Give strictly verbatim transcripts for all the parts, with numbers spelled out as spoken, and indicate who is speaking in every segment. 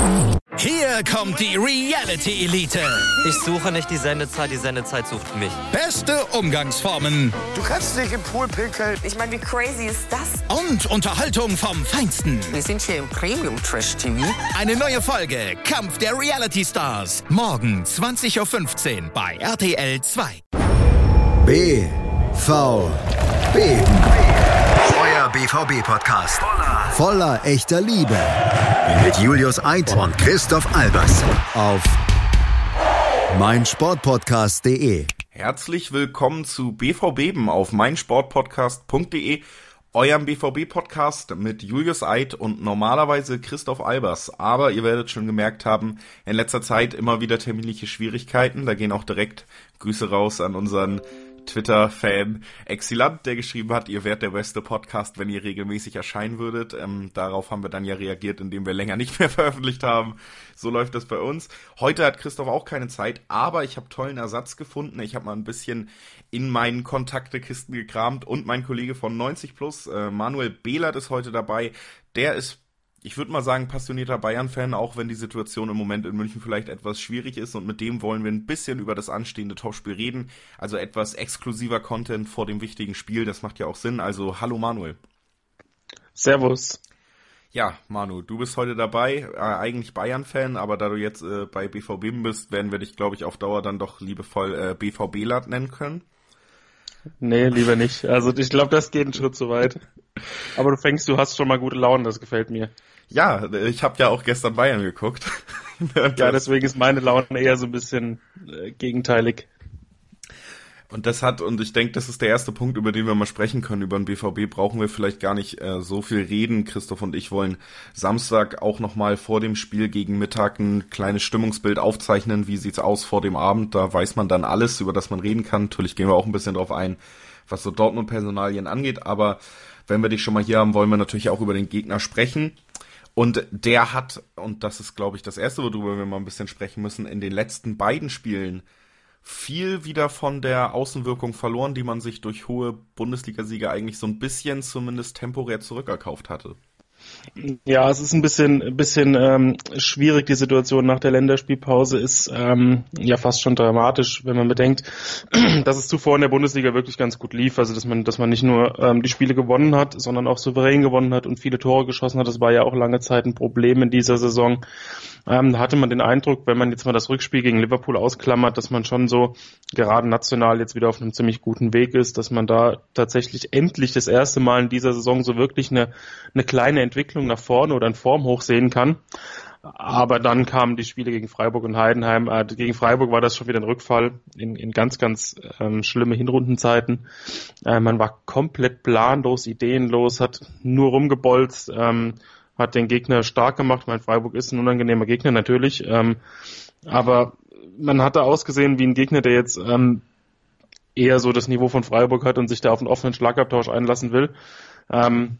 Speaker 1: Hier kommt die Reality Elite.
Speaker 2: Ich suche nicht die Sendezeit, die Sendezeit sucht mich.
Speaker 1: Beste Umgangsformen.
Speaker 3: Du kannst nicht im Pool pinkeln.
Speaker 4: Ich meine, wie crazy ist das?
Speaker 1: Und Unterhaltung vom Feinsten.
Speaker 4: Wir sind hier im Premium-Trash-T V.
Speaker 1: Eine neue Folge Kampf der Reality Stars. Morgen zwanzig Uhr fünfzehn bei R T L zwei.
Speaker 5: B V Beben. Euer B V B-Podcast. Voller, voller echter Liebe. Mit Julius Eid und Christoph Albers. Auf meinsportpodcast punkt de.
Speaker 6: Herzlich willkommen zu B V Beben auf meinsportpodcast punkt de. Eurem B V B-Podcast mit Julius Eid und normalerweise Christoph Albers. Aber ihr werdet schon gemerkt haben, in letzter Zeit immer wieder terminliche Schwierigkeiten. Da gehen auch direkt Grüße raus an unseren Twitter-Fan Exilant, der geschrieben hat, ihr wärt der beste Podcast, wenn ihr regelmäßig erscheinen würdet. Ähm, darauf haben wir dann ja reagiert, indem wir länger nicht mehr veröffentlicht haben. So läuft das bei uns. Heute hat Christoph auch keine Zeit, aber ich habe tollen Ersatz gefunden. Ich habe mal ein bisschen in meinen Kontaktekisten gekramt und mein Kollege von neunzig plus, äh, Manuel Behlert, ist heute dabei. Der ist, ich würde mal sagen, passionierter Bayern-Fan, auch wenn die Situation im Moment in München vielleicht etwas schwierig ist, und mit dem wollen wir ein bisschen über das anstehende Topspiel reden, also etwas exklusiver Content vor dem wichtigen Spiel, das macht ja auch Sinn, also hallo Manuel.
Speaker 7: Servus.
Speaker 6: Ja, Manu, du bist heute dabei, äh, eigentlich Bayern-Fan, aber da du jetzt äh, bei B V B bist, werden wir dich, glaube ich, auf Dauer dann doch liebevoll äh, B V B-Lat nennen können.
Speaker 7: Nee, lieber nicht. Also ich glaube, das geht einen Schritt zu weit. Aber du fängst, du hast schon mal gute Laune, das gefällt mir.
Speaker 6: Ja, ich habe ja auch gestern Bayern geguckt.
Speaker 7: Ja, deswegen ist meine Laune eher so ein bisschen äh, gegenteilig.
Speaker 6: Und das hat, und ich denke, das ist der erste Punkt, über den wir mal sprechen können. Über den B V B brauchen wir vielleicht gar nicht äh, so viel reden. Christoph und ich wollen Samstag auch nochmal vor dem Spiel gegen Mittag ein kleines Stimmungsbild aufzeichnen. Wie sieht's aus vor dem Abend? Da weiß man dann alles, über das man reden kann. Natürlich gehen wir auch ein bisschen drauf ein, was so Dortmund-Personalien angeht. Aber wenn wir dich schon mal hier haben, wollen wir natürlich auch über den Gegner sprechen. Und der hat, und das ist, glaube ich, das Erste, worüber wir mal ein bisschen sprechen müssen, in den letzten beiden Spielen viel wieder von der Außenwirkung verloren, die man sich durch hohe Bundesliga-Siege eigentlich so ein bisschen zumindest temporär zurückerkauft hatte.
Speaker 7: Ja, es ist ein bisschen, ein bisschen ähm, schwierig. Die Situation nach der Länderspielpause ist ähm, ja fast schon dramatisch, wenn man bedenkt, dass es zuvor in der Bundesliga wirklich ganz gut lief. Also dass man, dass man nicht nur ähm, die Spiele gewonnen hat, sondern auch souverän gewonnen hat und viele Tore geschossen hat. Das war ja auch lange Zeit ein Problem in dieser Saison. Ähm, da hatte man den Eindruck, wenn man jetzt mal das Rückspiel gegen Liverpool ausklammert, dass man schon so gerade national jetzt wieder auf einem ziemlich guten Weg ist, dass man da tatsächlich endlich das erste Mal in dieser Saison so wirklich eine, eine kleine Entwicklung nach vorne oder in Form hochsehen kann. Aber dann kamen die Spiele gegen Freiburg und Heidenheim. Äh, gegen Freiburg war das schon wieder ein Rückfall in, in ganz, ganz ähm, schlimme Hinrundenzeiten. Äh, man war komplett planlos, ideenlos, hat nur rumgebolzt, ähm, hat den Gegner stark gemacht. Mein Freiburg ist ein unangenehmer Gegner natürlich, ähm, aber man hatte ausgesehen wie ein Gegner, der jetzt ähm, eher so das Niveau von Freiburg hat und sich da auf einen offenen Schlagabtausch einlassen will. Ähm,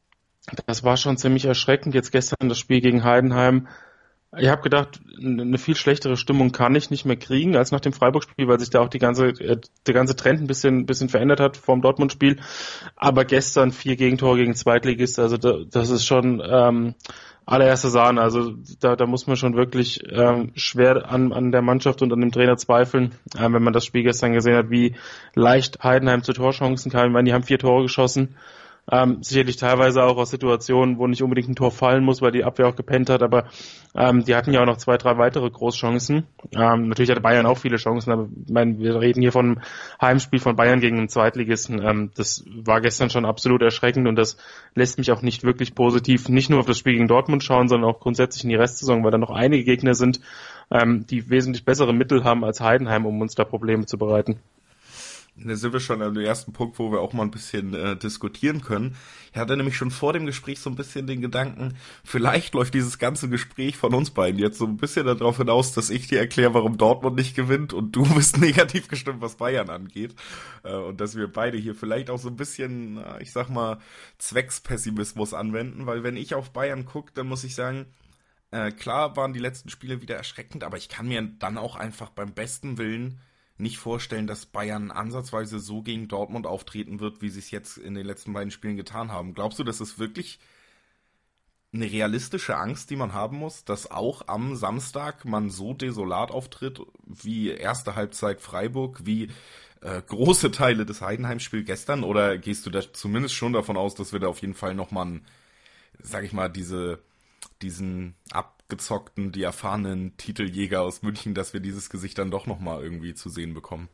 Speaker 7: das war schon ziemlich erschreckend. Jetzt gestern das Spiel gegen Heidenheim. Ich habe gedacht, eine viel schlechtere Stimmung kann ich nicht mehr kriegen als nach dem Freiburg-Spiel, weil sich da auch die ganze äh, der ganze Trend ein bisschen ein bisschen verändert hat vom Dortmund-Spiel. Aber gestern vier Gegentore gegen Zweitligist, also da, das ist schon ähm, allererste Sahne. Also da, da muss man schon wirklich ähm, schwer an, an der Mannschaft und an dem Trainer zweifeln, äh, wenn man das Spiel gestern gesehen hat, wie leicht Heidenheim zu Torchancen kam. Ich meine, die haben vier Tore geschossen. Ähm, sicherlich teilweise auch aus Situationen, wo nicht unbedingt ein Tor fallen muss, weil die Abwehr auch gepennt hat, aber ähm, die hatten ja auch noch zwei, drei weitere Großchancen. Ähm, natürlich hatte Bayern auch viele Chancen, aber ich meine, wir reden hier von einem Heimspiel von Bayern gegen einen Zweitligisten. Ähm, das war gestern schon absolut erschreckend und das lässt mich auch nicht wirklich positiv nicht nur auf das Spiel gegen Dortmund schauen, sondern auch grundsätzlich in die Restsaison, weil da noch einige Gegner sind, ähm, die wesentlich bessere Mittel haben als Heidenheim, um uns da Probleme zu bereiten.
Speaker 6: Da sind wir schon an dem ersten Punkt, wo wir auch mal ein bisschen äh, diskutieren können. Ich hatte nämlich schon vor dem Gespräch so ein bisschen den Gedanken, vielleicht läuft dieses ganze Gespräch von uns beiden jetzt so ein bisschen darauf hinaus, dass ich dir erkläre, warum Dortmund nicht gewinnt und du bist negativ gestimmt, was Bayern angeht. Äh, und dass wir beide hier vielleicht auch so ein bisschen, äh, ich sag mal, Zweckspessimismus anwenden, weil wenn ich auf Bayern gucke, dann muss ich sagen, äh, klar waren die letzten Spiele wieder erschreckend, aber ich kann mir dann auch einfach beim besten Willen nicht vorstellen, dass Bayern ansatzweise so gegen Dortmund auftreten wird, wie sie es jetzt in den letzten beiden Spielen getan haben. Glaubst du, dass es wirklich eine realistische Angst, die man haben muss, dass auch am Samstag man so desolat auftritt, wie erste Halbzeit Freiburg, wie äh, große Teile des Heidenheim-Spiels gestern? Oder gehst du da zumindest schon davon aus, dass wir da auf jeden Fall nochmal, sag ich mal, diese diesen abgezockten, die erfahrenen Titeljäger aus München, dass wir dieses Gesicht dann doch nochmal irgendwie zu sehen bekommen?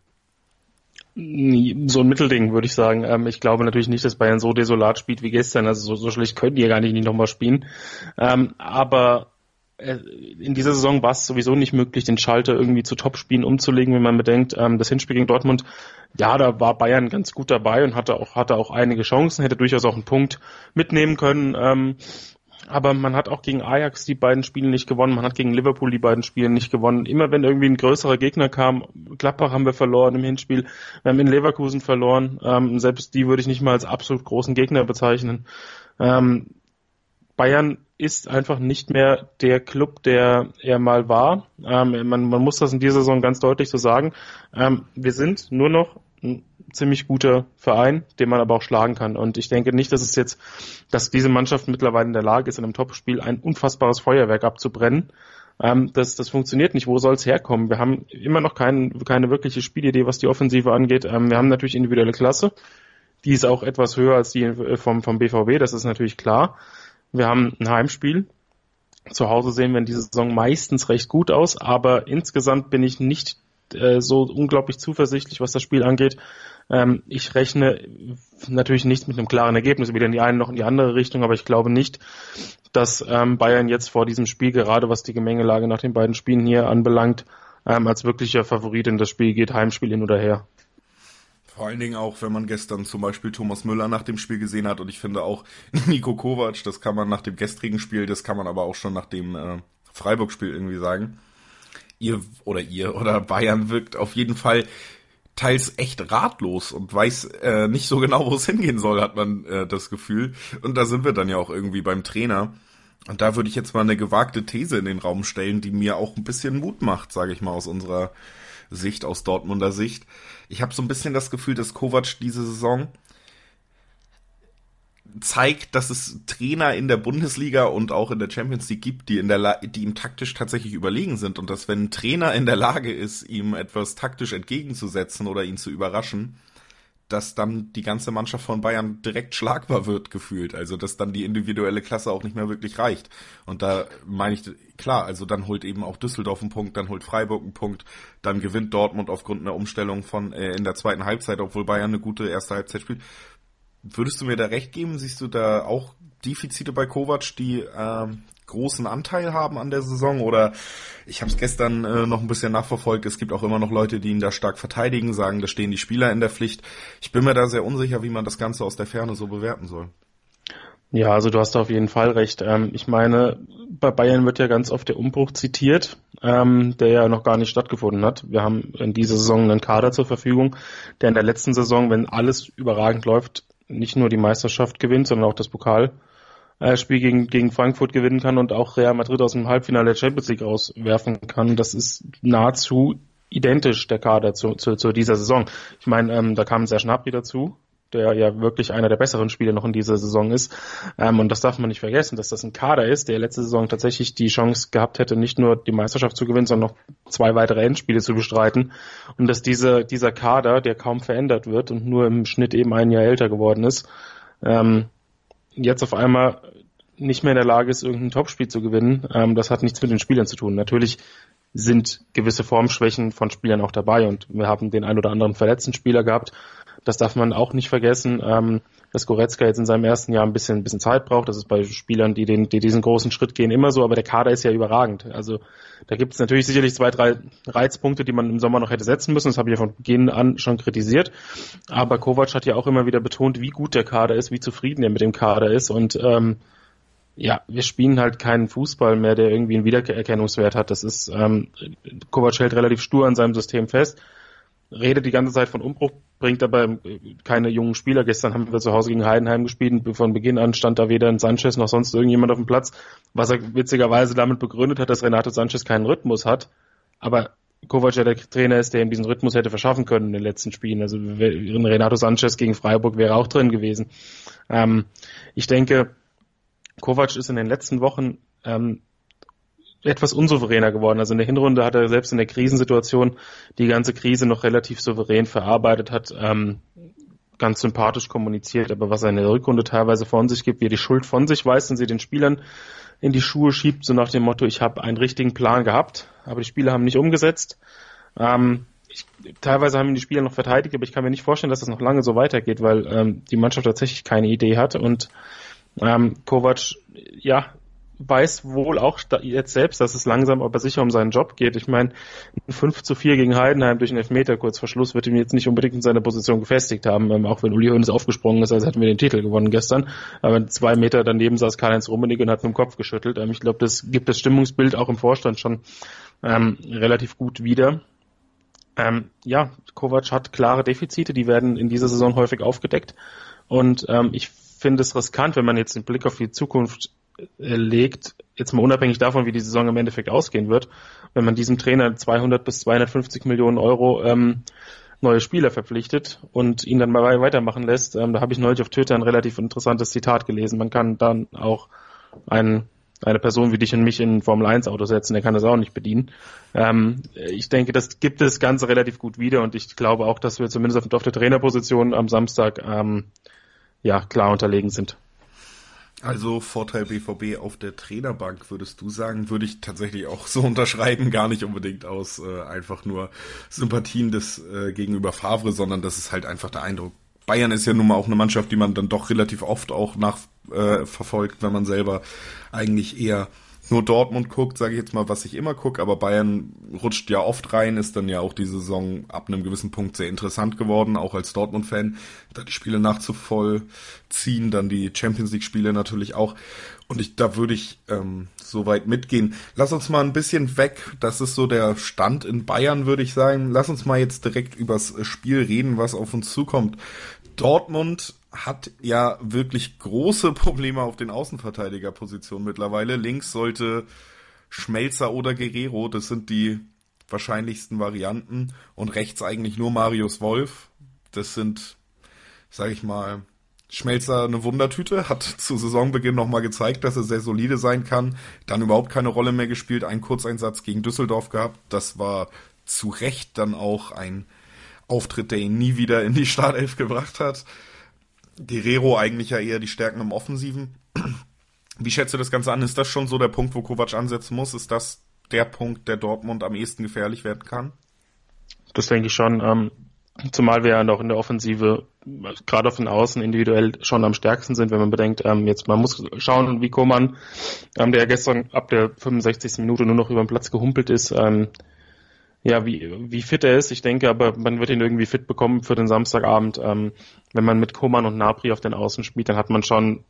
Speaker 7: So ein Mittelding, würde ich sagen. Ähm, ich glaube natürlich nicht, dass Bayern so desolat spielt wie gestern. Also so, so schlecht können die ja gar nicht, nicht nochmal spielen. Ähm, aber äh, in dieser Saison war es sowieso nicht möglich, den Schalter irgendwie zu Topspielen umzulegen, wenn man bedenkt, ähm, das Hinspiel gegen Dortmund, ja, da war Bayern ganz gut dabei und hatte auch, hatte auch einige Chancen, hätte durchaus auch einen Punkt mitnehmen können. Ähm, Aber man hat auch gegen Ajax die beiden Spiele nicht gewonnen, man hat gegen Liverpool die beiden Spiele nicht gewonnen. Immer wenn irgendwie ein größerer Gegner kam, Gladbach haben wir verloren im Hinspiel, wir haben in Leverkusen verloren, ähm, selbst die würde ich nicht mal als absolut großen Gegner bezeichnen. Ähm, Bayern ist einfach nicht mehr der Club, der er mal war. Ähm, man, man muss das in dieser Saison ganz deutlich so sagen. Ähm, wir sind nur noch ein ziemlich guter Verein, den man aber auch schlagen kann. Und ich denke nicht, dass es jetzt, dass diese Mannschaft mittlerweile in der Lage ist, in einem Topspiel ein unfassbares Feuerwerk abzubrennen. Ähm, das, das funktioniert nicht. Wo soll es herkommen? Wir haben immer noch kein, keine wirkliche Spielidee, was die Offensive angeht. Ähm, wir haben natürlich individuelle Klasse. Die ist auch etwas höher als die vom, vom B V B, das ist natürlich klar. Wir haben ein Heimspiel. Zu Hause sehen wir in dieser Saison meistens recht gut aus, aber insgesamt bin ich nicht äh, so unglaublich zuversichtlich, was das Spiel angeht. Ähm, ich rechne natürlich nicht mit einem klaren Ergebnis, weder in die eine noch in die andere Richtung, aber ich glaube nicht, dass ähm, Bayern jetzt vor diesem Spiel, gerade was die Gemengelage nach den beiden Spielen hier anbelangt, ähm, als wirklicher Favorit in das Spiel geht, Heimspiel hin oder her.
Speaker 6: Vor allen Dingen auch, wenn man gestern zum Beispiel Thomas Müller nach dem Spiel gesehen hat, und ich finde auch Niko Kovac, das kann man nach dem gestrigen Spiel, das kann man aber auch schon nach dem äh, Freiburg-Spiel irgendwie sagen. Ihr oder ihr oder Bayern wirkt auf jeden Fall teils echt ratlos und weiß äh, nicht so genau, wo es hingehen soll, hat man äh, das Gefühl. Und da sind wir dann ja auch irgendwie beim Trainer. Und da würde ich jetzt mal eine gewagte These in den Raum stellen, die mir auch ein bisschen Mut macht, sage ich mal, aus unserer Sicht, aus Dortmunder Sicht. Ich habe so ein bisschen das Gefühl, dass Kovac diese Saison zeigt, dass es Trainer in der Bundesliga und auch in der Champions League gibt, die in der La- die ihm taktisch tatsächlich überlegen sind, und dass, wenn ein Trainer in der Lage ist, ihm etwas taktisch entgegenzusetzen oder ihn zu überraschen, dass dann die ganze Mannschaft von Bayern direkt schlagbar wird, gefühlt. Also, dass dann die individuelle Klasse auch nicht mehr wirklich reicht. Und da meine ich, klar, also dann holt eben auch Düsseldorf einen Punkt, dann holt Freiburg einen Punkt, dann gewinnt Dortmund aufgrund einer Umstellung von äh, in der zweiten Halbzeit, obwohl Bayern eine gute erste Halbzeit spielt. Würdest du mir da recht geben? Siehst du da auch Defizite bei Kovac, die äh, großen Anteil haben an der Saison? Oder ich habe es gestern äh, noch ein bisschen nachverfolgt, es gibt auch immer noch Leute, die ihn da stark verteidigen, sagen, da stehen die Spieler in der Pflicht. Ich bin mir da sehr unsicher, wie man das Ganze aus der Ferne so bewerten soll.
Speaker 7: Ja, also du hast da auf jeden Fall recht. Ähm, ich meine, bei Bayern wird ja ganz oft der Umbruch zitiert, ähm, der ja noch gar nicht stattgefunden hat. Wir haben in dieser Saison einen Kader zur Verfügung, der in der letzten Saison, wenn alles überragend läuft, nicht nur die Meisterschaft gewinnt, sondern auch das Pokalspiel gegen, gegen Frankfurt gewinnen kann und auch Real Madrid aus dem Halbfinale der Champions League rauswerfen kann. Das ist nahezu identisch, der Kader zu, zu, zu dieser Saison. Ich meine, ähm, da kam Serge Gnabry dazu, der ja wirklich einer der besseren Spieler noch in dieser Saison ist. Ähm, und das darf man nicht vergessen, dass das ein Kader ist, der letzte Saison tatsächlich die Chance gehabt hätte, nicht nur die Meisterschaft zu gewinnen, sondern noch zwei weitere Endspiele zu bestreiten. Und dass diese, dieser Kader, der kaum verändert wird und nur im Schnitt eben ein Jahr älter geworden ist, ähm, jetzt auf einmal nicht mehr in der Lage ist, irgendein Topspiel zu gewinnen. Ähm, das hat nichts mit den Spielern zu tun. Natürlich sind gewisse Formschwächen von Spielern auch dabei, und wir haben den ein oder anderen verletzten Spieler gehabt. Das darf man auch nicht vergessen, ähm, dass Goretzka jetzt in seinem ersten Jahr ein bisschen, ein bisschen Zeit braucht. Das ist bei Spielern, die, den, die diesen großen Schritt gehen, immer so, aber der Kader ist ja überragend. Also da gibt es natürlich sicherlich zwei, drei Reizpunkte, die man im Sommer noch hätte setzen müssen. Das habe ich ja von Beginn an schon kritisiert. Aber Kovac hat ja auch immer wieder betont, wie gut der Kader ist, wie zufrieden er mit dem Kader ist. Und ähm, ja, wir spielen halt keinen Fußball mehr, der irgendwie einen Wiedererkennungswert hat. Das ist, ähm, Kovac hält relativ stur an seinem System fest, redet die ganze Zeit von Umbruch, bringt aber keine jungen Spieler. Gestern haben wir zu Hause gegen Heidenheim gespielt, von Beginn an stand da weder ein Sanchez noch sonst irgendjemand auf dem Platz, was er witzigerweise damit begründet hat, dass Renato Sanchez keinen Rhythmus hat. Aber Kovac ja der Trainer ist, der ihm diesen Rhythmus hätte verschaffen können in den letzten Spielen. Also Renato Sanchez gegen Freiburg wäre auch drin gewesen. Ähm, ich denke, Kovac ist in den letzten Wochen ähm, etwas unsouveräner geworden. Also in der Hinrunde hat er selbst in der Krisensituation die ganze Krise noch relativ souverän verarbeitet, hat ähm, ganz sympathisch kommuniziert, aber was er in der Rückrunde teilweise von sich gibt, wie er die Schuld von sich weist und sie den Spielern in die Schuhe schiebt, so nach dem Motto, ich habe einen richtigen Plan gehabt, aber die Spieler haben nicht umgesetzt. Ähm, ich, teilweise haben ihn die Spieler noch verteidigt, aber ich kann mir nicht vorstellen, dass das noch lange so weitergeht, weil ähm, die Mannschaft tatsächlich keine Idee hat und ähm, Kovac, ja, weiß wohl auch jetzt selbst, dass es langsam aber sicher um seinen Job geht. Ich meine, ein fünf zu vier gegen Heidenheim durch einen Elfmeter kurz vor Schluss wird ihm jetzt nicht unbedingt in seiner Position gefestigt haben, ähm, auch wenn Uli Hoeneß aufgesprungen ist, als hätten wir den Titel gewonnen gestern. Aber zwei Meter daneben saß Karl-Heinz Rummenigge und hat mit dem Kopf geschüttelt. Ähm, ich glaube, das gibt das Stimmungsbild auch im Vorstand schon ähm, relativ gut wieder. Ähm, ja, Kovac hat klare Defizite, die werden in dieser Saison häufig aufgedeckt. Und ähm, ich finde es riskant, wenn man jetzt den Blick auf die Zukunft legt, jetzt mal unabhängig davon, wie die Saison im Endeffekt ausgehen wird, wenn man diesem Trainer zweihundert bis zweihundertfünfzig Millionen Euro ähm, neue Spieler verpflichtet und ihn dann mal weitermachen lässt. Ähm, da habe ich neulich auf Twitter ein relativ interessantes Zitat gelesen. Man kann dann auch einen, eine Person wie dich und mich in ein Formel eins Auto setzen, der kann das auch nicht bedienen. Ähm, ich denke, das gibt das Ganze relativ gut wieder und ich glaube auch, dass wir zumindest auf, auf der Trainerposition am Samstag ähm, ja klar unterlegen sind.
Speaker 6: Also Vorteil B V B auf der Trainerbank, würdest du sagen, würde ich tatsächlich auch so unterschreiben, gar nicht unbedingt aus äh, einfach nur Sympathien des äh, gegenüber Favre, sondern das ist halt einfach der Eindruck. Bayern ist ja nun mal auch eine Mannschaft, die man dann doch relativ oft auch nachverfolgt, äh, wenn man selber eigentlich eher nur Dortmund guckt, sage ich jetzt mal, was ich immer gucke, aber Bayern rutscht ja oft rein, ist dann ja auch die Saison ab einem gewissen Punkt sehr interessant geworden, auch als Dortmund-Fan, da die Spiele nachzuvollziehen, dann die Champions-League-Spiele natürlich auch. Und ich, da würde ich ähm, so weit mitgehen. Lass uns mal ein bisschen weg, das ist so der Stand in Bayern, würde ich sagen. Lass uns mal jetzt direkt übers Spiel reden, was auf uns zukommt. Dortmund hat ja wirklich große Probleme auf den Außenverteidigerpositionen mittlerweile. Links sollte Schmelzer oder Guerrero, das sind die wahrscheinlichsten Varianten. Und rechts eigentlich nur Marius Wolf. Das sind, sag ich mal, Schmelzer eine Wundertüte, hat zu Saisonbeginn nochmal gezeigt, dass er sehr solide sein kann. Dann überhaupt keine Rolle mehr gespielt, einen Kurzeinsatz gegen Düsseldorf gehabt. Das war zu Recht dann auch ein Auftritt, der ihn nie wieder in die Startelf gebracht hat. Guerrero eigentlich ja eher die Stärken im Offensiven. Wie schätzt du das Ganze an? Ist das schon so der Punkt, wo Kovac ansetzen muss? Ist das der Punkt, der Dortmund am ehesten gefährlich werden kann?
Speaker 7: Das denke ich schon. Ähm, zumal wir ja noch in der Offensive, gerade auf den Außen individuell schon am stärksten sind, wenn man bedenkt, ähm, jetzt man muss schauen, wie Koman, ähm, der gestern ab der fünfundsechzigsten Minute nur noch über den Platz gehumpelt ist, ähm, ja, wie, wie fit er ist. Ich denke aber, man wird ihn irgendwie fit bekommen für den Samstagabend. Ähm, wenn man mit Koman und Gnabry auf den Außen spielt, dann hat man schon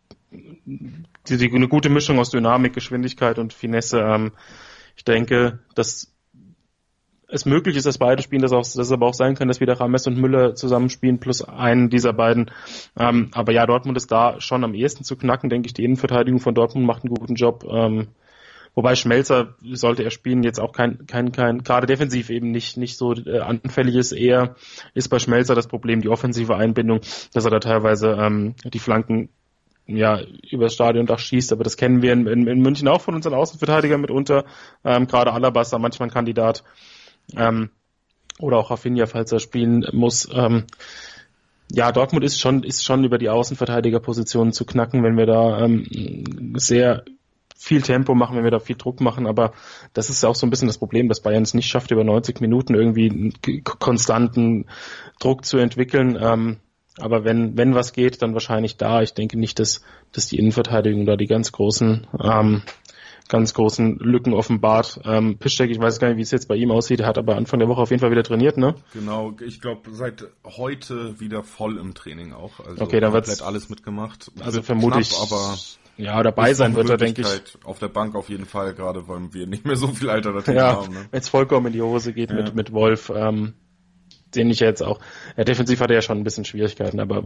Speaker 7: die, die, eine gute Mischung aus Dynamik, Geschwindigkeit und Finesse. Ähm, ich denke, dass es möglich ist, dass beide spielen, dass, auch, dass es aber auch sein kann, dass wieder Rames und Müller zusammenspielen, plus einen dieser beiden. Ähm, aber ja, Dortmund ist da schon am ehesten zu knacken, denke ich. Die Innenverteidigung von Dortmund macht einen guten Job. Ähm, Wobei Schmelzer, sollte er spielen, jetzt auch kein, kein, kein, gerade defensiv eben nicht, nicht so äh, anfällig ist. Eher ist bei Schmelzer das Problem die offensive Einbindung, dass er da teilweise ähm, die Flanken ja übers Stadiondach schießt. Aber das kennen wir in, in, in München auch von unseren Außenverteidigern mitunter. Ähm, gerade Alaba ist da manchmal ein Kandidat. Ähm, oder auch Rafinha, falls er spielen muss. Ähm, ja, Dortmund ist schon, ist schon über die Außenverteidigerpositionen zu knacken, wenn wir da ähm, sehr viel Tempo machen, wenn wir da viel Druck machen, aber das ist ja auch so ein bisschen das Problem, dass Bayern es nicht schafft, über neunzig Minuten irgendwie einen konstanten Druck zu entwickeln. Ähm, aber wenn wenn was geht, dann wahrscheinlich da. Ich denke nicht, dass dass die Innenverteidigung da die ganz großen ähm, ganz großen Lücken offenbart. Ähm, Piszczek, ich weiß gar nicht, wie es jetzt bei ihm aussieht, er hat aber Anfang der Woche auf jeden Fall wieder trainiert, ne?
Speaker 6: Genau, ich glaube seit heute wieder voll im Training auch. Also
Speaker 7: okay, dann
Speaker 6: komplett alles mitgemacht.
Speaker 7: Also vermute ich,
Speaker 6: aber
Speaker 7: ja, dabei sein wird er, denke ich.
Speaker 6: Auf der Bank auf jeden Fall, gerade weil wir nicht mehr so viel Alternativen
Speaker 7: ja,
Speaker 6: haben. Ne?
Speaker 7: Wenn es vollkommen in die Hose geht ja. mit mit Wolf, ähm, den ich jetzt auch, ja, defensiv hat er ja schon ein bisschen Schwierigkeiten, aber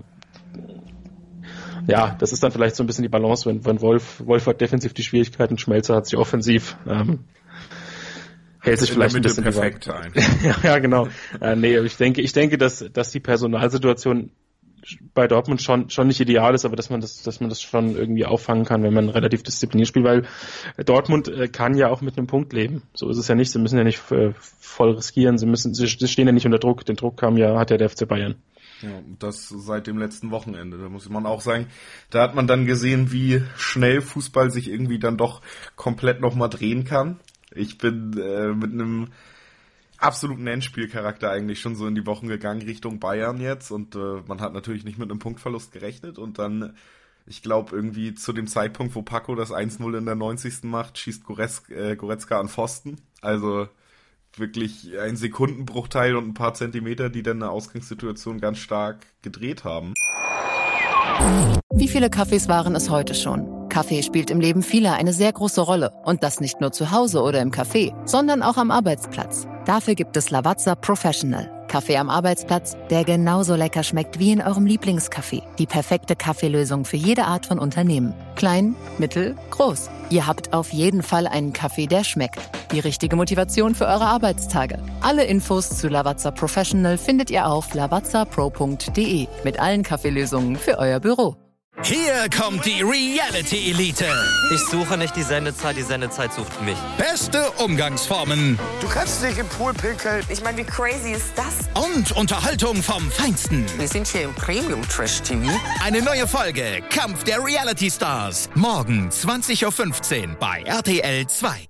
Speaker 7: ja, das ist dann vielleicht so ein bisschen die Balance, wenn, wenn Wolf, Wolf hat defensiv die Schwierigkeiten, Schmelzer hat sie offensiv, ähm, hält sich vielleicht ein bisschen
Speaker 6: perfekt ein.
Speaker 7: ja, ja, genau. Äh, nee, ich denke, ich denke, dass, dass die Personalsituation bei Dortmund schon schon nicht ideal ist, aber dass man das dass man das schon irgendwie auffangen kann, wenn man relativ diszipliniert spielt, weil Dortmund äh, kann ja auch mit einem Punkt leben. So ist es ja nicht, sie müssen ja nicht äh, voll riskieren, sie müssen sie stehen ja nicht unter Druck, den Druck kam ja hat ja der F C Bayern.
Speaker 6: Ja, das seit dem letzten Wochenende, da muss man auch sagen, da hat man dann gesehen, wie schnell Fußball sich irgendwie dann doch komplett nochmal drehen kann. Ich bin äh, mit einem absoluten Endspielcharakter eigentlich schon so in die Wochen gegangen Richtung Bayern jetzt und äh, man hat natürlich nicht mit einem Punktverlust gerechnet und dann, ich glaube irgendwie zu dem Zeitpunkt, wo Paco das eins null in der neunzigsten macht, schießt Goretzka, äh, Goretzka an Pfosten, also wirklich ein Sekundenbruchteil und ein paar Zentimeter, die dann eine Ausgangssituation ganz stark gedreht haben.
Speaker 8: Wie viele Kaffees waren es heute schon? Kaffee spielt im Leben vieler eine sehr große Rolle. Und das nicht nur zu Hause oder im Café, sondern auch am Arbeitsplatz. Dafür gibt es Lavazza Professional. Kaffee am Arbeitsplatz, der genauso lecker schmeckt wie in eurem Lieblingscafé. Die perfekte Kaffeelösung für jede Art von Unternehmen. Klein, mittel, groß. Ihr habt auf jeden Fall einen Kaffee, der schmeckt. Die richtige Motivation für eure Arbeitstage. Alle Infos zu Lavazza Professional findet ihr auf lavazza pro punkt de mit allen Kaffeelösungen für euer Büro.
Speaker 1: Hier kommt die Reality Elite.
Speaker 2: Ich suche nicht die Sendezeit, die Sendezeit sucht mich.
Speaker 1: Beste Umgangsformen
Speaker 3: Du kannst dich im Pool pinkeln.
Speaker 4: Ich meine, wie crazy ist das?
Speaker 1: und Unterhaltung vom Feinsten.
Speaker 4: Wir sind hier im Premium-Trash-T V.
Speaker 1: Eine neue Folge Kampf der Reality Stars. Morgen zwanzig Uhr fünfzehn bei R T L zwei.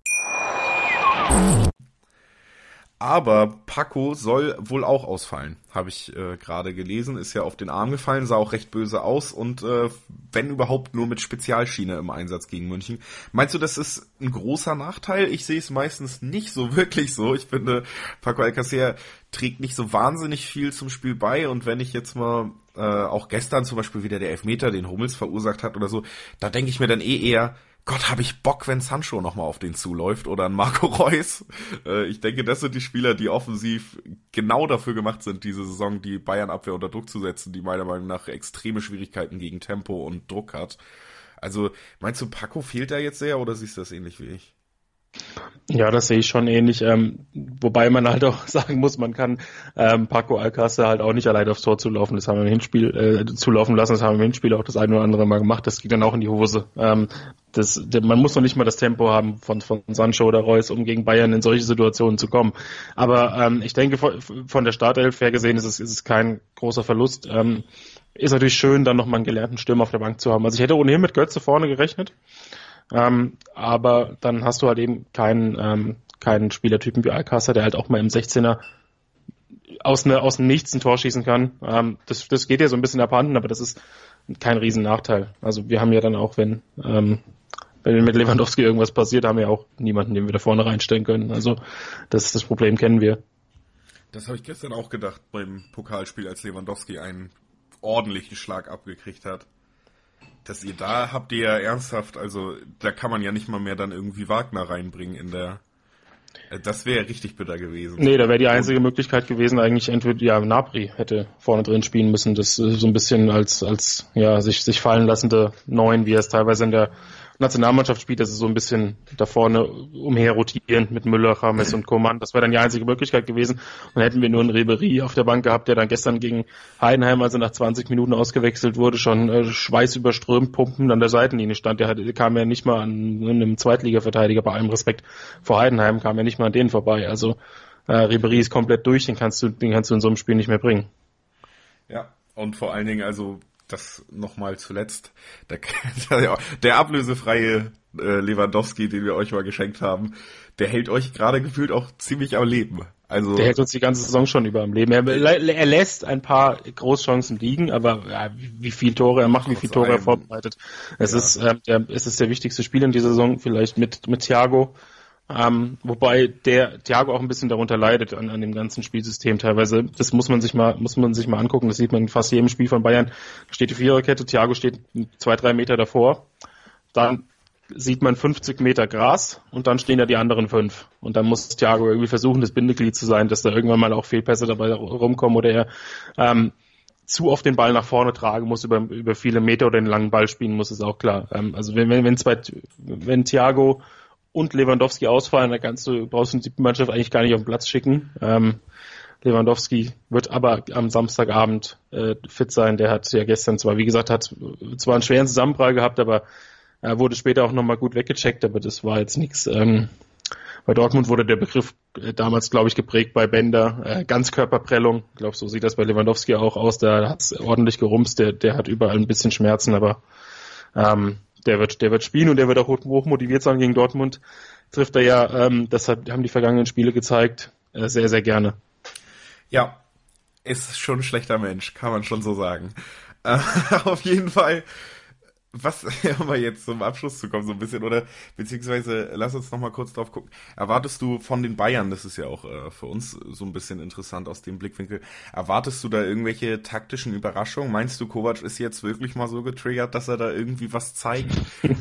Speaker 6: Aber Paco soll wohl auch ausfallen, habe ich äh, gerade gelesen. Ist ja auf den Arm gefallen, sah auch recht böse aus und äh, wenn überhaupt nur mit Spezialschiene im Einsatz gegen München. Meinst du, das ist ein großer Nachteil? Ich sehe es meistens nicht so wirklich so. Ich finde, Paco Alcácer trägt nicht so wahnsinnig viel zum Spiel bei und wenn ich jetzt mal äh, auch gestern zum Beispiel wieder der Elfmeter, den Hummels verursacht hat oder so, da denke ich mir dann eh eher, Gott, habe ich Bock, wenn Sancho nochmal auf den zuläuft oder ein Marco Reus. Äh, ich denke, das sind die Spieler, die offensiv genau dafür gemacht sind, diese Saison die Bayern-Abwehr unter Druck zu setzen, die meiner Meinung nach extreme Schwierigkeiten gegen Tempo und Druck hat. Also, meinst du, Paco fehlt da jetzt sehr oder siehst du das ähnlich wie ich?
Speaker 7: Ja, das sehe ich schon ähnlich. Ähm, wobei man halt auch sagen muss, man kann ähm, Paco Alcácer halt auch nicht allein aufs Tor zulaufen. Das haben wir im Hinspiel äh, zulaufen lassen. Das haben wir im Hinspiel auch das eine oder andere Mal gemacht. Das geht dann auch in die Hose. Ähm, das, der, man muss noch nicht mal das Tempo haben von, von Sancho oder Reus, um gegen Bayern in solche Situationen zu kommen. Aber ähm, ich denke, von, von der Startelf her gesehen ist es, ist es kein großer Verlust. Ähm, ist natürlich schön, dann nochmal einen gelernten Stürmer auf der Bank zu haben. Also ich hätte ohnehin mit Götze vorne gerechnet. Ähm, aber dann hast du halt eben keinen, ähm, keinen Spielertypen wie Alcácer, der halt auch mal im sechzehner aus, ne, aus dem Nichts ein Tor schießen kann. Ähm, das, das geht ja so ein bisschen abhanden, aber das ist kein Riesennachteil. Also wir haben ja dann auch, wenn, ähm, wenn mit Lewandowski irgendwas passiert, haben wir auch niemanden, den wir da vorne reinstellen können. Also das, das Problem kennen wir.
Speaker 6: Das habe ich gestern auch gedacht beim Pokalspiel, als Lewandowski einen ordentlichen Schlag abgekriegt hat. Dass ihr da habt ihr ja ernsthaft, also da kann man ja nicht mal mehr dann irgendwie Wagner reinbringen in der, das wäre ja richtig bitter gewesen.
Speaker 7: Nee, da wäre die einzige Möglichkeit gewesen, eigentlich entweder, ja, Gnabry hätte vorne drin spielen müssen, das so ein bisschen als, als, ja, sich, sich fallen lassende Neun, wie er es teilweise in der Nationalmannschaft spielt, das ist so ein bisschen da vorne umher rotierend mit Müller, James und Coman. Das wäre dann die einzige Möglichkeit gewesen. Und hätten wir nur einen Ribéry auf der Bank gehabt, der dann gestern gegen Heidenheim, als er nach zwanzig Minuten ausgewechselt wurde, schon äh, schweißüberströmt pumpend an der Seitenlinie stand. Der hat, kam ja nicht mal an einem Zweitliga-Verteidiger, bei allem Respekt vor Heidenheim, kam ja nicht mal an denen vorbei. Also äh, Ribéry ist komplett durch, den kannst du, den kannst du in so einem Spiel nicht mehr bringen.
Speaker 6: Ja, und vor allen Dingen, also das nochmal zuletzt, der, der, der ablösefreie äh, Lewandowski, den wir euch mal geschenkt haben, der hält euch gerade gefühlt auch ziemlich am Leben. Also
Speaker 7: der hält uns die ganze Saison schon über am Leben. Er, er lässt ein paar Großchancen liegen, aber ja, wie viele Tore er macht, wie viele Tore er vorbereitet. Es, ja. ist, äh, der, es ist der wichtigste Spieler in dieser Saison, vielleicht mit, mit Thiago. Ähm, wobei der Thiago auch ein bisschen darunter leidet an, an dem ganzen Spielsystem teilweise. Das muss man sich mal, muss man sich mal angucken. Das sieht man in fast jedem Spiel von Bayern. Da steht die Viererkette, Thiago steht zwei, drei Meter davor. Dann sieht man fünfzig Meter Gras und dann stehen da die anderen fünf. Und dann muss Thiago irgendwie versuchen, das Bindeglied zu sein, dass da irgendwann mal auch Fehlpässe dabei rumkommen oder er ähm, zu oft den Ball nach vorne tragen muss, über, über viele Meter oder den langen Ball spielen muss, ist auch klar. Ähm, also wenn, wenn, wenn zwei, wenn Thiago und Lewandowski ausfallen, dann kannst du, brauchst du die Mannschaft eigentlich gar nicht auf den Platz schicken. Ähm, Lewandowski wird aber am Samstagabend äh, fit sein. Der hat ja gestern zwar, wie gesagt, hat zwar einen schweren Zusammenprall gehabt, aber er wurde später auch nochmal gut weggecheckt, aber das war jetzt nichts. Ähm, bei Dortmund wurde der Begriff äh, damals, glaube ich, geprägt bei Bender, äh, Ganzkörperprellung. Ich glaube, so sieht das bei Lewandowski auch aus. Der hat es ordentlich gerumst, der, der hat überall ein bisschen Schmerzen, aber ähm, der wird, der wird spielen und der wird auch hoch motiviert sein gegen Dortmund. Trifft er ja, ähm, das hat, haben die vergangenen Spiele gezeigt, äh, sehr, sehr gerne.
Speaker 6: Ja, ist schon ein schlechter Mensch, kann man schon so sagen. Äh, auf jeden Fall, was, um mal jetzt zum Abschluss zu kommen, so ein bisschen, oder, beziehungsweise, lass uns noch mal kurz drauf gucken. Erwartest du von den Bayern, das ist ja auch äh, für uns so ein bisschen interessant aus dem Blickwinkel, erwartest du da irgendwelche taktischen Überraschungen? Meinst du, Kovac ist jetzt wirklich mal so getriggert, dass er da irgendwie was zeigt?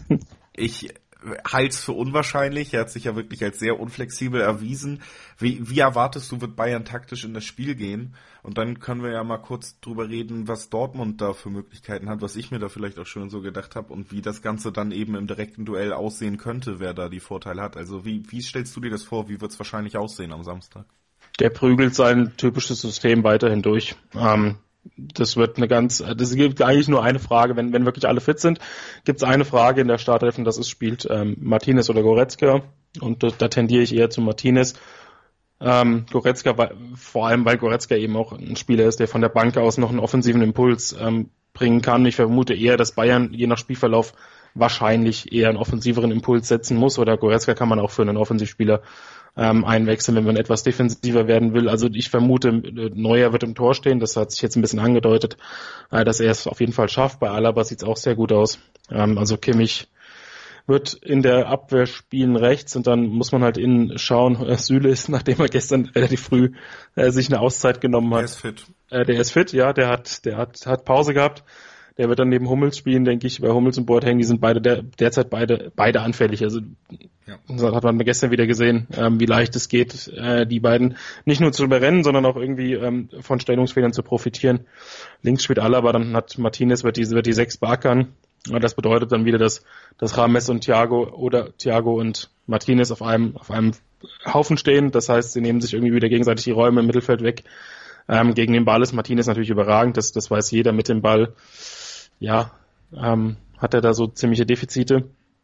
Speaker 6: Ich halte es für unwahrscheinlich. Er hat sich ja wirklich als sehr unflexibel erwiesen. Wie, wie erwartest du, wird Bayern taktisch in das Spiel gehen? Und dann können wir ja mal kurz drüber reden, was Dortmund da für Möglichkeiten hat, was ich mir da vielleicht auch schon so gedacht habe und wie das Ganze dann eben im direkten Duell aussehen könnte, wer da die Vorteile hat. Also wie, wie stellst du dir das vor? Wie wird es wahrscheinlich aussehen am Samstag?
Speaker 7: Der prügelt sein typisches System weiterhin durch. Ähm, Das wird eine ganz, das gibt eigentlich nur eine Frage, wenn wenn wirklich alle fit sind, gibt es eine Frage in der Startelf und das ist, spielt ähm, Martinez oder Goretzka und da, da tendiere ich eher zu Martinez. Ähm, Goretzka, weil, vor allem weil Goretzka eben auch ein Spieler ist, der von der Bank aus noch einen offensiven Impuls ähm, bringen kann. Ich vermute eher, dass Bayern je nach Spielverlauf wahrscheinlich eher einen offensiveren Impuls setzen muss oder Goretzka kann man auch für einen Offensivspieler ähm, einwechseln, wenn man etwas defensiver werden will. Also ich vermute, Neuer wird im Tor stehen. Das hat sich jetzt ein bisschen angedeutet, äh, dass er es auf jeden Fall schafft. Bei Alaba sieht es auch sehr gut aus. Ähm, also Kimmich wird in der Abwehr spielen rechts und dann muss man halt innen schauen. Äh, Süle ist, nachdem er gestern relativ früh äh, sich eine Auszeit genommen hat.
Speaker 6: Der ist fit.
Speaker 7: Äh, der ist fit, ja. Der hat, der hat, hat Pause gehabt. Der wird dann neben Hummels spielen, denke ich, bei Hummels und Boateng, die sind beide der, derzeit beide beide anfällig. Also ja. Das hat man gestern wieder gesehen, ähm, wie leicht es geht, äh, die beiden nicht nur zu überrennen, sondern auch irgendwie ähm, von Stellungsfehlern zu profitieren. Links spielt Alaba, dann hat Martinez wird die, wird die sechs beackern. Und das bedeutet dann wieder, dass, dass James und Thiago oder Thiago und Martinez auf einem auf einem Haufen stehen. Das heißt, sie nehmen sich irgendwie wieder gegenseitig die Räume im Mittelfeld weg. Ähm, gegen den Ball ist Martinez natürlich überragend, das, das weiß jeder mit dem Ball. Ja, ähm, hat er da so ziemliche Defizite.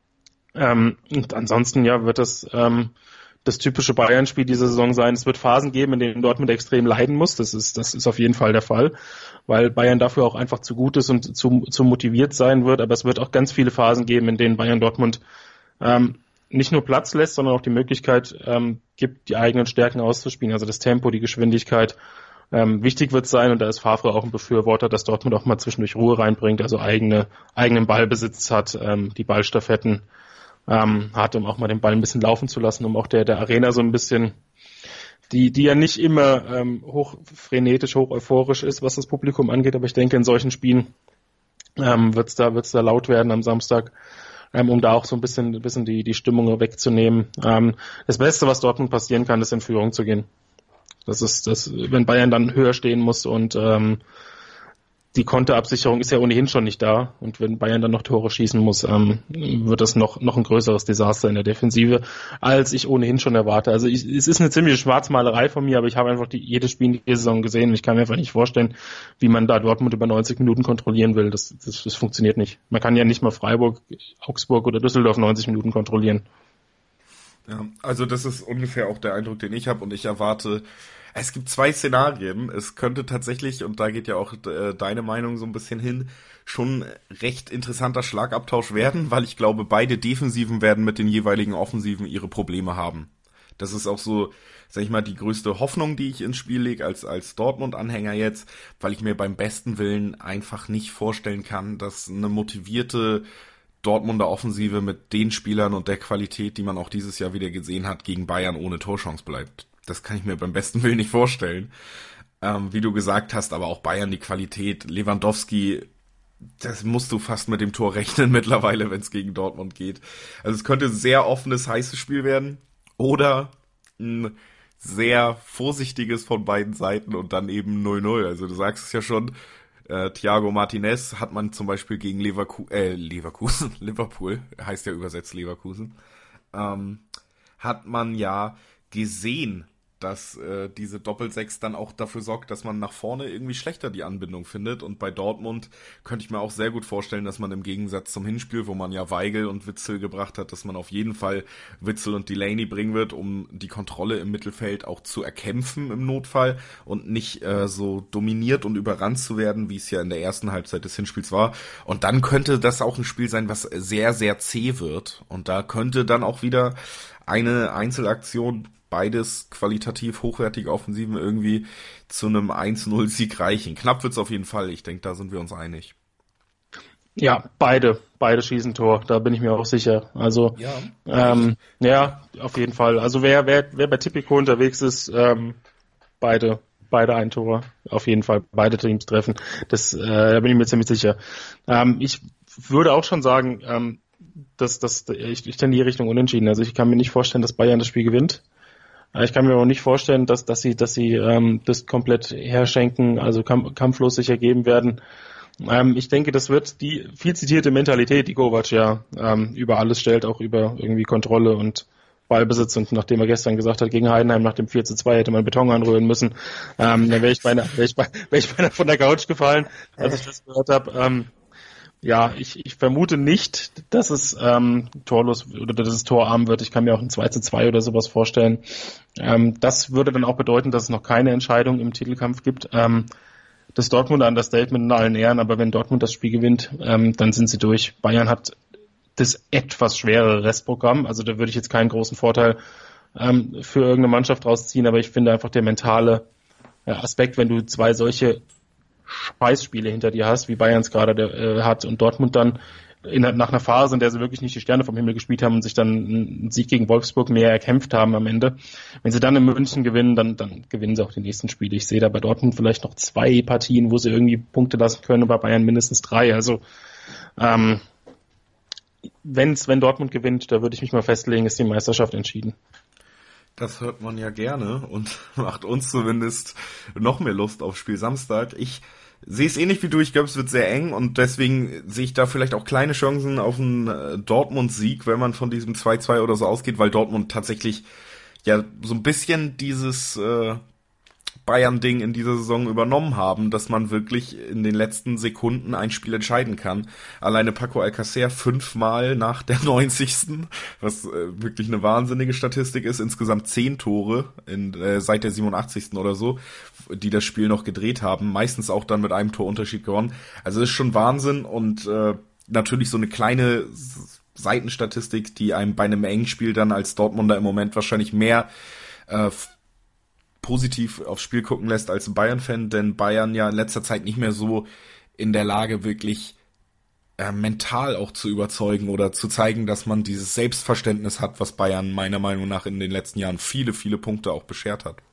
Speaker 7: Ähm, und ansonsten, ja, wird das ähm, das typische Bayern-Spiel diese Saison sein. Es wird Phasen geben, in denen Dortmund extrem leiden muss. Das ist, das ist auf jeden Fall der Fall, weil Bayern dafür auch einfach zu gut ist und zu, zu motiviert sein wird. Aber es wird auch ganz viele Phasen geben, in denen Bayern Dortmund ähm, nicht nur Platz lässt, sondern auch die Möglichkeit ähm, gibt, die eigenen Stärken auszuspielen. Also das Tempo, die Geschwindigkeit. Ähm, wichtig wird sein, und da ist Favre auch ein Befürworter, dass Dortmund auch mal zwischendurch Ruhe reinbringt, also eigene eigenen Ballbesitz hat, ähm, die Ballstaffetten ähm, hat, um auch mal den Ball ein bisschen laufen zu lassen, um auch der der Arena so ein bisschen, die die ja nicht immer ähm, hoch frenetisch, hoch euphorisch ist, was das Publikum angeht, aber ich denke, in solchen Spielen ähm, wird's da wird's da laut werden am Samstag, ähm, um da auch so ein bisschen ein bisschen die die Stimmung wegzunehmen. Ähm, das Beste, was Dortmund passieren kann, ist in Führung zu gehen. Das ist das, wenn Bayern dann höher stehen muss und ähm, die Konterabsicherung ist ja ohnehin schon nicht da und wenn Bayern dann noch Tore schießen muss, ähm, wird das noch noch ein größeres Desaster in der Defensive, als ich ohnehin schon erwarte. Also ich, es ist eine ziemliche Schwarzmalerei von mir, aber ich habe einfach die, jedes Spiel in der Saison gesehen und ich kann mir einfach nicht vorstellen, wie man da Dortmund über neunzig Minuten kontrollieren will. Das, das, das funktioniert nicht. Man kann ja nicht mal Freiburg, Augsburg oder Düsseldorf neunzig Minuten kontrollieren.
Speaker 6: Ja, also das ist ungefähr auch der Eindruck, den ich habe und ich erwarte, es gibt zwei Szenarien. Es könnte tatsächlich, und da geht ja auch äh, deine Meinung so ein bisschen hin, schon recht interessanter Schlagabtausch werden, weil ich glaube, beide Defensiven werden mit den jeweiligen Offensiven ihre Probleme haben. Das ist auch so, sag ich mal, die größte Hoffnung, die ich ins Spiel lege als als Dortmund-Anhänger jetzt, weil ich mir beim besten Willen einfach nicht vorstellen kann, dass eine motivierte Dortmunder Offensive mit den Spielern und der Qualität, die man auch dieses Jahr wieder gesehen hat, gegen Bayern ohne Torchance bleibt. Das kann ich mir beim besten Willen nicht vorstellen. Ähm, wie du gesagt hast, aber auch Bayern die Qualität. Lewandowski, das musst du fast mit dem Tor rechnen mittlerweile, wenn es gegen Dortmund geht. Also es könnte ein sehr offenes, heißes Spiel werden oder ein sehr vorsichtiges von beiden Seiten und dann eben null null. Also du sagst es ja schon, Äh, Thiago Martinez hat man zum Beispiel gegen Leverku- äh, Leverkusen, Liverpool, heißt ja übersetzt Leverkusen, ähm, hat man ja gesehen, dass äh, diese Doppelsechs dann auch dafür sorgt, dass man nach vorne irgendwie schlechter die Anbindung findet. Und bei Dortmund könnte ich mir auch sehr gut vorstellen, dass man im Gegensatz zum Hinspiel, wo man ja Weigl und Witsel gebracht hat, dass man auf jeden Fall Witsel und Delaney bringen wird, um die Kontrolle im Mittelfeld auch zu erkämpfen im Notfall und nicht äh, so dominiert und überrannt zu werden, wie es ja in der ersten Halbzeit des Hinspiels war. Und dann könnte das auch ein Spiel sein, was sehr, sehr zäh wird. Und da könnte dann auch wieder eine Einzelaktion, beides qualitativ hochwertige Offensiven, irgendwie zu einem eins null Sieg reichen. Knapp wird's auf jeden Fall. Ich denke, da sind wir uns einig.
Speaker 7: Ja, beide. Beide schießen Tor. Da bin ich mir auch sicher. Also, ja, ähm, ja auf jeden Fall. Also, wer, wer, wer bei Tipico unterwegs ist, ähm, beide, beide ein Tor. Auf jeden Fall. Beide Teams treffen. Das, äh, da bin ich mir ziemlich sicher. Ähm, ich würde auch schon sagen, ähm, dass, dass, ich, ich tendiere Richtung Unentschieden. Also, ich kann mir nicht vorstellen, dass Bayern das Spiel gewinnt. Ich kann mir auch nicht vorstellen, dass, dass sie, dass sie ähm, das komplett herschenken, also kamp- kampflos sich ergeben werden. Ähm, ich denke, das wird die viel zitierte Mentalität, die Kovac ja ähm, über alles stellt, auch über irgendwie Kontrolle und Ballbesitz. Und nachdem er gestern gesagt hat, gegen Heidenheim nach dem vier zu zwei hätte man Beton anrühren müssen, ähm, dann wäre ich beinahe, wäre ich, wäre ich beinahe von der Couch gefallen, als ich das gehört habe. Ähm, Ja, ich, ich vermute nicht, dass es ähm, torlos oder dass es torarm wird. Ich kann mir auch ein zwei zu zwei oder sowas vorstellen. Ähm, das würde dann auch bedeuten, dass es noch keine Entscheidung im Titelkampf gibt. Ähm, das Dortmunder Understatement in allen Ehren, aber wenn Dortmund das Spiel gewinnt, ähm, dann sind sie durch. Bayern hat das etwas schwerere Restprogramm, also da würde ich jetzt keinen großen Vorteil ähm, für irgendeine Mannschaft rausziehen, aber ich finde einfach der mentale äh, Aspekt, wenn du zwei solche Scheißspiele hinter dir hast, wie Bayern es gerade äh, hat und Dortmund dann in, nach einer Phase, in der sie wirklich nicht die Sterne vom Himmel gespielt haben und sich dann einen Sieg gegen Wolfsburg mehr erkämpft haben am Ende. Wenn sie dann in München gewinnen, dann, dann gewinnen sie auch die nächsten Spiele. Ich sehe da bei Dortmund vielleicht noch zwei Partien, wo sie irgendwie Punkte lassen können und bei Bayern mindestens drei. Also ähm, wenn's, wenn Dortmund gewinnt, da würde ich mich mal festlegen, ist die Meisterschaft entschieden.
Speaker 6: Das hört man ja gerne und macht uns zumindest noch mehr Lust auf Spiel Samstag. Ich sehe es ähnlich wie du, ich glaube, es wird sehr eng und deswegen sehe ich da vielleicht auch kleine Chancen auf einen Dortmund-Sieg, wenn man von diesem zwei zwei oder so ausgeht, weil Dortmund tatsächlich ja so ein bisschen dieses äh, Bayern-Ding in dieser Saison übernommen haben, dass man wirklich in den letzten Sekunden ein Spiel entscheiden kann. Alleine Paco Alcácer fünfmal nach der neunzigsten, was äh, wirklich eine wahnsinnige Statistik ist, insgesamt zehn Tore in, äh, seit der siebenundachtzigsten oder so, die das Spiel noch gedreht haben, meistens auch dann mit einem Torunterschied gewonnen. Also das ist schon Wahnsinn und äh, natürlich so eine kleine Seitenstatistik, die einem bei einem engen Spiel dann als Dortmunder im Moment wahrscheinlich mehr äh, positiv aufs Spiel gucken lässt als ein Bayern-Fan, denn Bayern ja in letzter Zeit nicht mehr so in der Lage, wirklich äh, mental auch zu überzeugen oder zu zeigen, dass man dieses Selbstverständnis hat, was Bayern meiner Meinung nach in den letzten Jahren viele, viele Punkte auch beschert hat.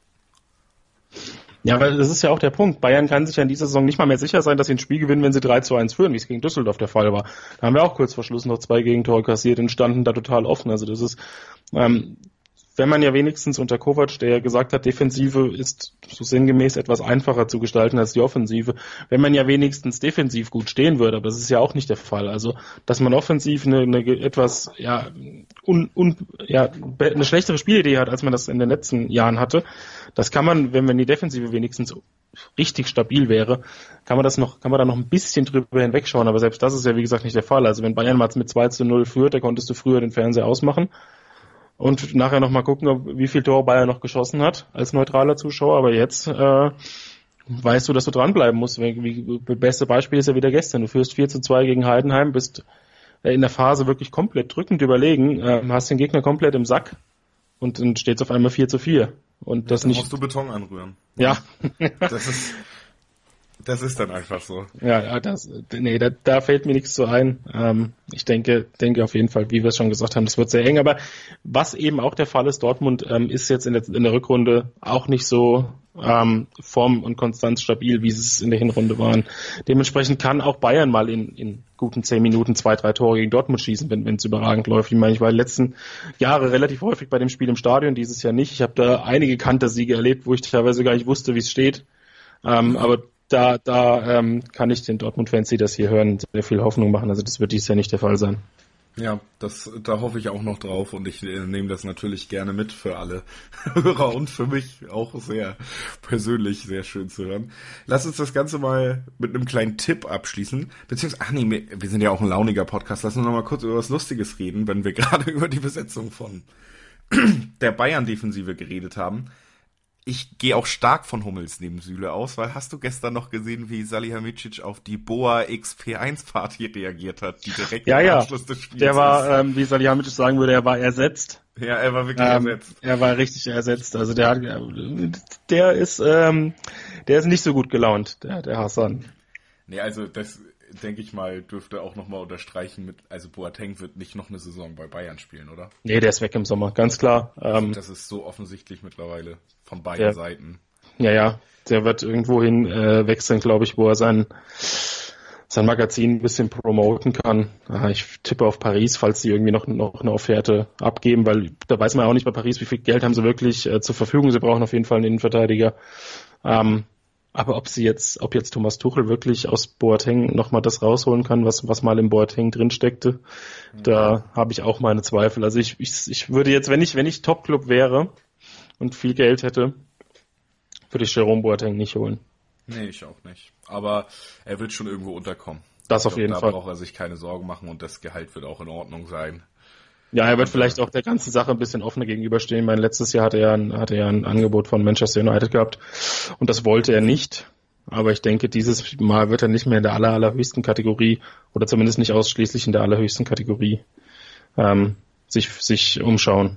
Speaker 7: Ja, weil das ist ja auch der Punkt. Bayern kann sich ja in dieser Saison nicht mal mehr sicher sein, dass sie ein Spiel gewinnen, wenn sie drei zu eins führen, wie es gegen Düsseldorf der Fall war. Da haben wir auch kurz vor Schluss noch zwei Gegentore kassiert und standen da total offen. Also das ist, ähm, wenn man ja wenigstens unter Kovac, der ja gesagt hat, Defensive ist so sinngemäß etwas einfacher zu gestalten als die Offensive, wenn man ja wenigstens defensiv gut stehen würde, aber das ist ja auch nicht der Fall. Also, dass man offensiv eine, eine etwas, ja, un, un, ja, eine schlechtere Spielidee hat, als man das in den letzten Jahren hatte, das kann man, wenn man die Defensive wenigstens richtig stabil wäre, kann man das noch, kann man da noch ein bisschen drüber hinwegschauen, aber selbst das ist ja wie gesagt nicht der Fall. Also, wenn Bayern mal mit zwei zu null führt, da konntest du früher den Fernseher ausmachen. Und nachher noch mal gucken, ob, wie viel Tore Bayern noch geschossen hat als neutraler Zuschauer. Aber jetzt äh, weißt du, dass du dranbleiben musst. Wie, wie, das beste Beispiel ist ja wieder gestern. Du führst vier zu zwei gegen Heidenheim, bist in der Phase wirklich komplett drückend überlegen, äh, hast den Gegner komplett im Sack und dann steht es auf einmal vier zu vier. Und das
Speaker 6: dann
Speaker 7: nicht.
Speaker 6: musst du Beton anrühren.
Speaker 7: Ja.
Speaker 6: Das ist... Das ist dann einfach so.
Speaker 7: Ja, das, nee, da, da fällt mir nichts zu ein. Ähm, ich denke, denke auf jeden Fall, wie wir es schon gesagt haben, das wird sehr eng. Aber was eben auch der Fall ist, Dortmund ähm, ist jetzt in der, in der Rückrunde auch nicht so ähm, form- und konstant stabil, wie sie es in der Hinrunde waren. Dementsprechend kann auch Bayern mal in, in guten zehn Minuten zwei, drei Tore gegen Dortmund schießen, wenn wenn es überragend läuft. Ich meine, ich war die letzten Jahre relativ häufig bei dem Spiel im Stadion, dieses Jahr nicht. Ich habe da einige Kantersiege erlebt, wo ich teilweise gar nicht wusste, wie es steht. Ähm, aber Da, da ähm, kann ich den Dortmund-Fans, die das hier hören, sehr viel Hoffnung machen. Also das wird dieses Jahr nicht der Fall sein.
Speaker 6: Ja, das, da hoffe ich auch noch drauf und ich äh, nehme das natürlich gerne mit für alle Hörer und für mich auch sehr persönlich sehr schön zu hören. Lass uns das Ganze mal mit einem kleinen Tipp abschließen, beziehungsweise, ach nee, wir sind ja auch ein launiger Podcast, lass uns noch mal kurz über was Lustiges reden, wenn wir gerade über die Besetzung von der Bayern-Defensive geredet haben. Ich gehe auch stark von Hummels neben Süle aus, weil hast du gestern noch gesehen, wie Salihamidzic auf die Boa X P eins Party reagiert hat, die direkt
Speaker 7: ja,
Speaker 6: im
Speaker 7: ja.
Speaker 6: Anschluss des Spiels
Speaker 7: Der war,
Speaker 6: ist.
Speaker 7: ähm, wie Salihamidzic sagen würde, er war ersetzt.
Speaker 6: Ja, er war wirklich
Speaker 7: ähm,
Speaker 6: ersetzt.
Speaker 7: Er war richtig ersetzt. Also der hat, der ist, ähm, der ist nicht so gut gelaunt, der, der Hassan.
Speaker 6: Nee, also das, denke ich mal, dürfte auch nochmal unterstreichen mit, also Boateng wird nicht noch eine Saison bei Bayern spielen, oder?
Speaker 7: Nee, der ist weg im Sommer, ganz klar. Ähm,
Speaker 6: das ist so offensichtlich mittlerweile von beiden
Speaker 7: der,
Speaker 6: Seiten.
Speaker 7: Ja, ja, der wird irgendwohin äh, wechseln, glaube ich, wo er sein, sein Magazin ein bisschen promoten kann. Aha, ich tippe auf Paris, falls sie irgendwie noch, noch eine Offerte abgeben, weil da weiß man auch nicht bei Paris, wie viel Geld haben sie wirklich äh, zur Verfügung. Sie brauchen auf jeden Fall einen Innenverteidiger. Ähm, Aber ob sie jetzt, ob jetzt Thomas Tuchel wirklich aus Boateng nochmal das rausholen kann, was, was mal im Boateng drin steckte, mhm. da habe ich auch meine Zweifel. Also ich, ich, ich würde jetzt, wenn ich, wenn ich Top-Club wäre und viel Geld hätte, würde ich Jerome Boateng nicht holen.
Speaker 6: Nee, ich auch nicht. Aber er wird schon irgendwo unterkommen.
Speaker 7: Das
Speaker 6: ich
Speaker 7: auf
Speaker 6: glaub,
Speaker 7: jeden
Speaker 6: da
Speaker 7: Fall.
Speaker 6: Da braucht er sich keine Sorgen machen und das Gehalt wird auch in Ordnung sein.
Speaker 7: Ja, er wird vielleicht auch der ganzen Sache ein bisschen offener gegenüberstehen. Mein letztes Jahr hatte er ein, hatte er ein Angebot von Manchester United gehabt und das wollte er nicht. Aber ich denke, dieses Mal wird er nicht mehr in der aller, allerhöchsten Kategorie oder zumindest nicht ausschließlich in der allerhöchsten Kategorie ähm, sich, sich umschauen.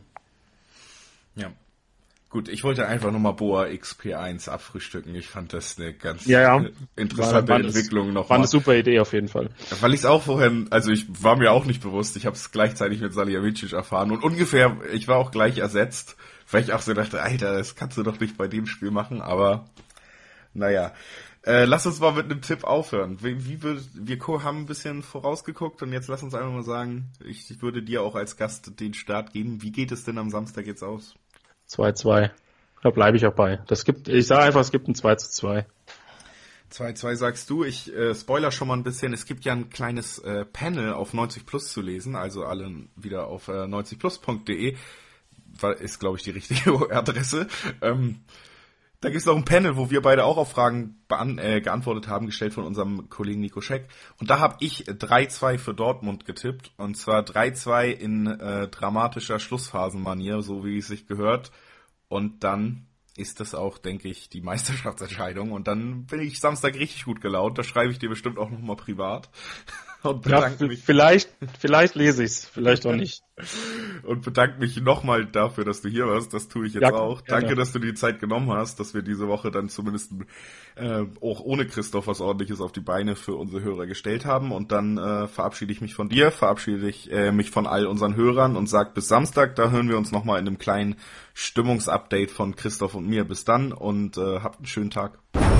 Speaker 6: Ja. Gut, ich wollte einfach nochmal Boa X P eins abfrühstücken. Ich fand das eine ganz
Speaker 7: ja, ja.
Speaker 6: interessante
Speaker 7: war, war
Speaker 6: Entwicklung nochmal.
Speaker 7: War eine super Idee auf jeden Fall.
Speaker 6: Weil ich es auch vorhin, also ich war mir auch nicht bewusst, ich habe es gleichzeitig mit Salihamidzic erfahren und ungefähr, ich war auch gleich ersetzt, weil ich auch so dachte, Alter, das kannst du doch nicht bei dem Spiel machen, aber naja. Äh, lass uns mal mit einem Tipp aufhören. Wie, wie würd, wir haben ein bisschen vorausgeguckt und jetzt lass uns einfach mal sagen, ich, ich würde dir auch als Gast den Start geben. Wie geht es denn am Samstag jetzt aus?
Speaker 7: zwei zwei. Da bleibe ich auch bei. Das gibt, ich sage einfach, es gibt ein zwei zu zwei.
Speaker 6: zwei zwei sagst du. Ich äh, spoiler schon mal ein bisschen. Es gibt ja ein kleines äh, Panel auf neunzig plus zu lesen, also alle wieder auf äh, neunzig plus punkt de. Ist, glaube ich, die richtige Adresse. Ähm, da gibt es noch ein Panel, wo wir beide auch auf Fragen bean- äh, geantwortet haben, gestellt von unserem Kollegen Nico Scheck. Und da habe ich drei zwei für Dortmund getippt. Und zwar drei zwei in äh, dramatischer Schlussphasenmanier, so wie es sich gehört. Und dann ist das auch, denke ich, die Meisterschaftsentscheidung. Und dann bin ich Samstag richtig gut gelaunt. Da schreibe ich dir bestimmt auch nochmal privat. Und bedanke
Speaker 7: ja,
Speaker 6: mich.
Speaker 7: Vielleicht, vielleicht lese ich es, vielleicht auch nicht.
Speaker 6: Und bedanke mich nochmal dafür, dass du hier warst. Das tue ich jetzt
Speaker 7: ja,
Speaker 6: auch.
Speaker 7: gerne.
Speaker 6: Danke, dass du die Zeit genommen hast, dass wir diese Woche dann zumindest äh, auch ohne Christoph was Ordentliches auf die Beine für unsere Hörer gestellt haben. Und dann äh, verabschiede ich mich von dir, verabschiede ich äh, mich von all unseren Hörern und sag bis Samstag. Da hören wir uns nochmal in einem kleinen Stimmungsupdate von Christoph und mir. Bis dann und äh, habt einen schönen Tag.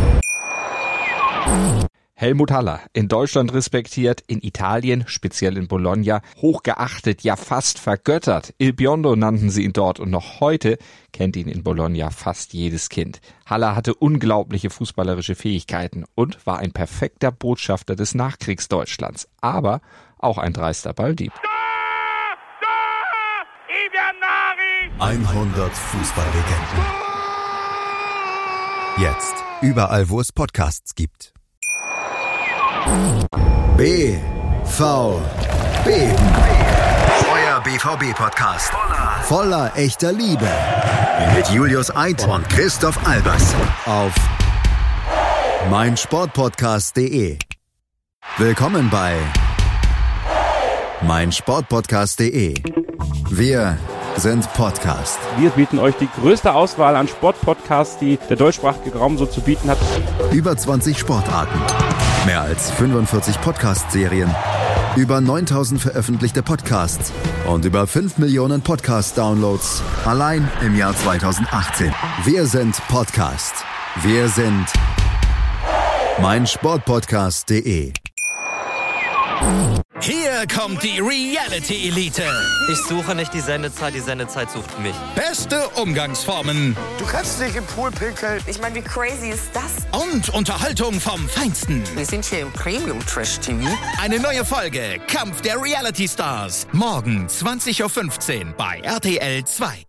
Speaker 9: Helmut Haller, in Deutschland respektiert, in Italien, speziell in Bologna, hochgeachtet, ja fast vergöttert. Il Biondo nannten sie ihn dort und noch heute kennt ihn in Bologna fast jedes Kind. Haller hatte unglaubliche fußballerische Fähigkeiten und war ein perfekter Botschafter des Nachkriegsdeutschlands, aber auch ein dreister Balldieb.
Speaker 5: hundert Fußballlegenden. Jetzt überall, wo es Podcasts gibt. B V Beben. Euer B V B-Podcast. Voller, voller echter Liebe. Mit Julius Eid und Christoph Albers. Auf meinsportpodcast punkt de. Willkommen bei meinsportpodcast punkt de. Wir sind Podcast.
Speaker 10: Wir bieten euch die größte Auswahl an Sportpodcasts, die der deutschsprachige Raum so zu bieten hat.
Speaker 5: Über zwanzig Sportarten. Mehr als fünfundvierzig Podcast-Serien, über neuntausend veröffentlichte Podcasts und über fünf Millionen Podcast-Downloads allein im Jahr zweitausendachtzehn. Wir sind Podcast. Wir sind meinsportpodcast punkt de.
Speaker 1: Hier kommt die Reality Elite.
Speaker 2: Ich suche nicht die Sendezeit, die Sendezeit sucht mich.
Speaker 1: Beste Umgangsformen.
Speaker 3: Du kannst nicht im Pool pinkeln.
Speaker 4: Ich meine, wie crazy ist das?
Speaker 1: Und Unterhaltung vom Feinsten.
Speaker 4: Wir sind hier im Premium-Trash-T V.
Speaker 1: Eine neue Folge Kampf der Reality Stars. Morgen zwanzig Uhr fünfzehn bei R T L zwei.